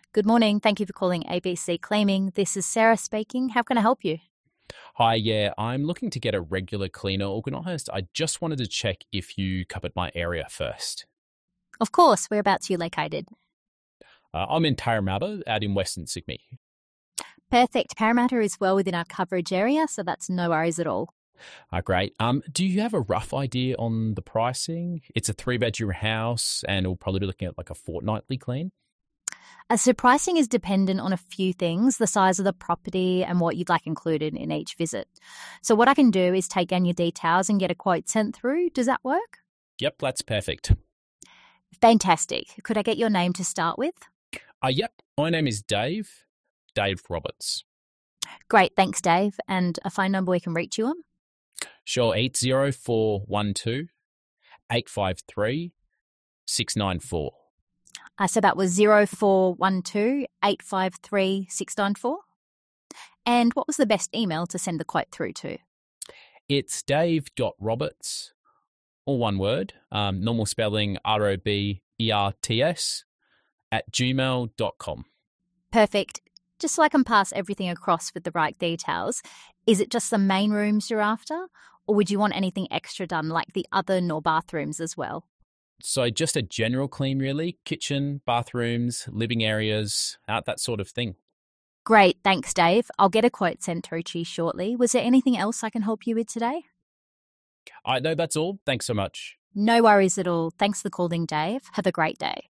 Good morning. Thank you for calling ABC Cleaning. This is Sarah speaking. How can I help you? Hi, yeah, I'm looking to get a regular cleaner organised. I just wanted to check if you covered my area first. Of course, whereabouts are you located? I'm in Parramatta, out in Western Sydney. Perfect. Parramatta is well within our coverage area, so that's no worries at all. Great. Do you have a rough idea on the pricing? It's a three-bedroom house, and we'll probably be looking at like a fortnightly clean. So pricing is dependent on a few things, the size of the property and what you'd like included in each visit. So what I can do is take down your details and get a quote sent through. Does that work? Yep, that's perfect. Fantastic. Could I get your name to start with? Yep, my name is Dave Roberts. Great. Thanks, Dave. And a phone number we can reach you on? Sure, 80412 853 694. So that was 0412 853 694. And what was the best email to send the quote through to? It's dave.roberts, all one word, normal spelling ROBERTS, @gmail.com. Perfect. Just so I can pass everything across with the right details, is it just the main rooms you're after? Or would you want anything extra done like the oven or bathrooms as well? So just a general clean, really. Kitchen, bathrooms, living areas, that sort of thing. Great. Thanks, Dave. I'll get a quote sent through to you shortly. Was there anything else I can help you with today? No, that's all. Thanks so much. No worries at all. Thanks for calling, Dave. Have a great day.